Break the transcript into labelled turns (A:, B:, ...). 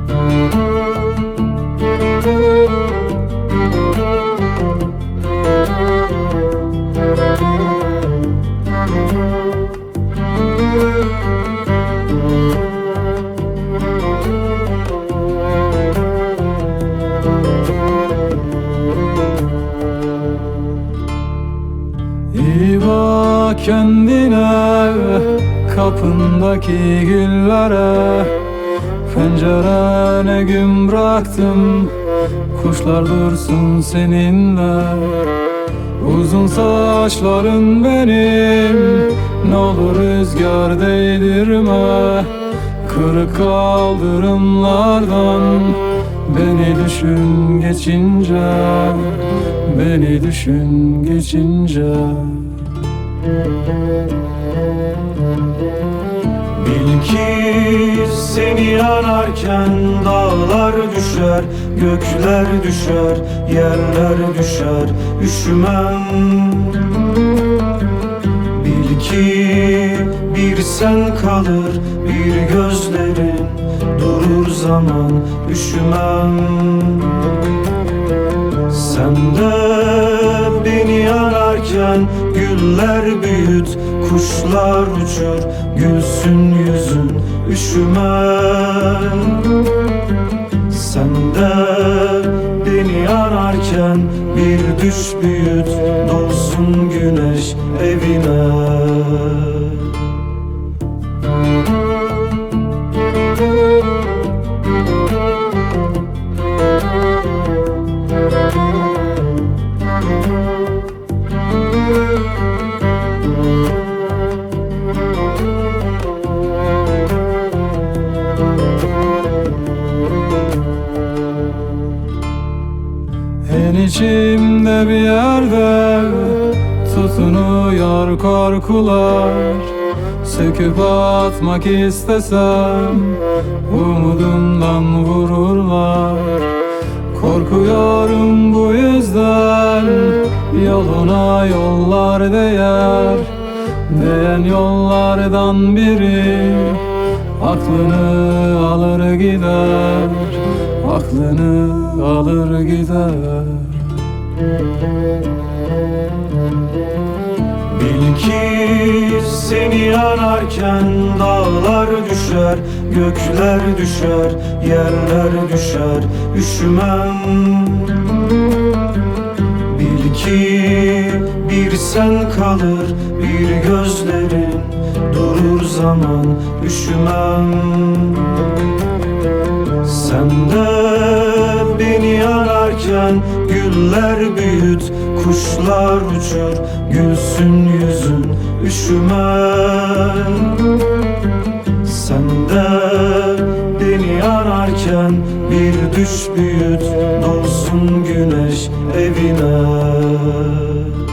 A: İyi bak kendine, kapındaki güllere. Pencerene gün bıraktım, kuşlar dursun seninle. Uzun saçların benim, ne olur rüzgar değdirme. Kırık kaldırımlardan beni düşün geçince, beni düşün geçince.
B: Bil ki seni ararken dağlar düşer, gökler düşer, yerler düşer, üşümem. Bil ki bir sen kalır, bir gözlerin durur zaman, üşümem. Sen de beni ararken güller büyüt, kuşlar uçur, gülsün yüzün, üşümem. Sen de beni ararken bir düş büyüt, dolsun güneş evine.
A: En içimde bir yerde tutunuyor korkular. Söküp atmak istesem umudumdan vururlar. Korkuyorum bu yüzden, yoluna yollar değer. Değen yollardan biri aklını alır gider, aklını alır gider.
B: Bil ki seni ararken dağlar düşer, gökler düşer, yerler düşer, üşümem. Bil ki bir sen kalır, bir gözlerin durur zaman, üşümem. Sen de beni ararken güller büyüt, kuşlar uçur, gülsün yüzün, üşümem. Sen de beni ararken bir düş büyüt, dolsun güneş evine.